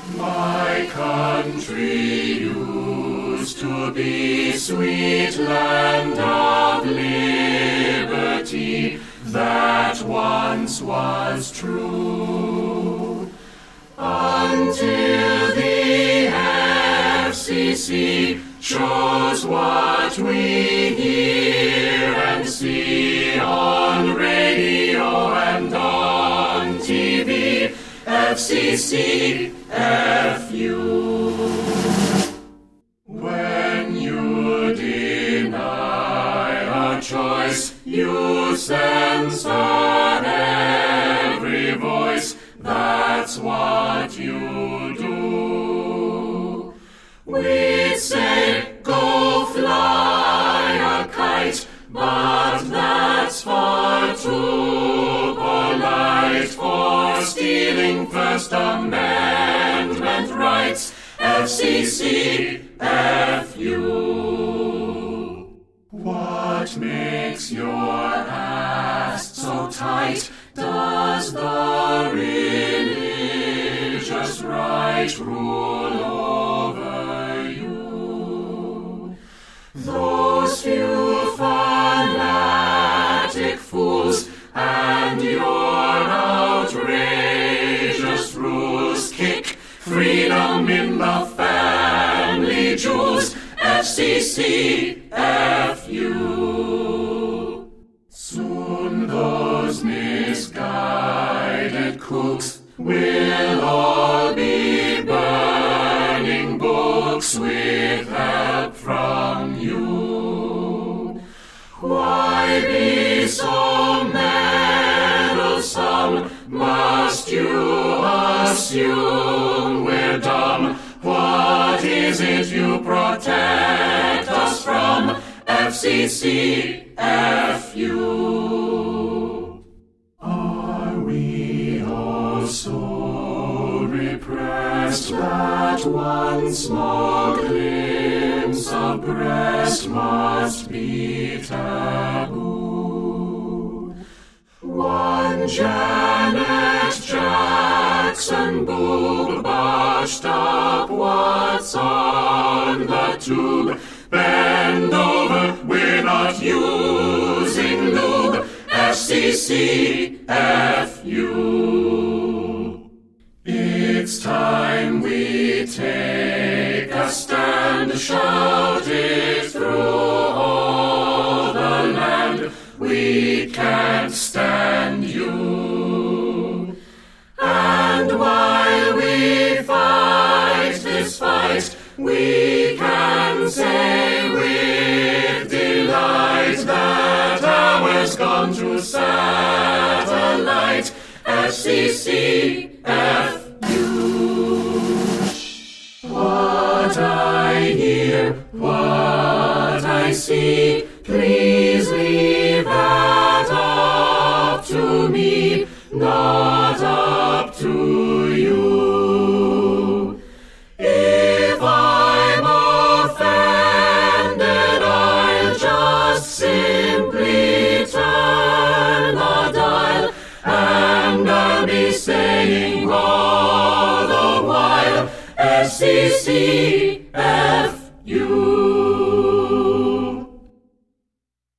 My country used to be sweet land of liberty, that once was true, until the FCC shows what we hear and see on radio and on TV. FCC, F-U. When you deny our choice, you censor every voice. That's what you do. We'd say, go fly a kite, but that's far too polite for stealing First Amendment rights. FCC, F-U. What makes your ass so tight? Does the religious right rule over you? Those few fanatic fools and your outrageous rules kick freedom in the family jewels. FCC, F-U. Soon those misguided kooks will all be burning books with help from you. Why be so meddlesome? Must you assume we're dumb? What is it you protect us from? FCC, F-U. Are we all so repressed that one small glimpse of breast must be taboo? One Janet Jackson boob botched up what's on the tube. Bend over, we're not using lube. FCC, F-U. It's time we take a stand, shout it through all the land. We can't stand you. And while we fight this fight, we can say with delight that ours gone to satellite. FCC, F-U. What I hear, what I see, please leave that up to me, not up to you. If I'm offended, I'll just simply turn the dial, and I'll be saying all the while, FCC,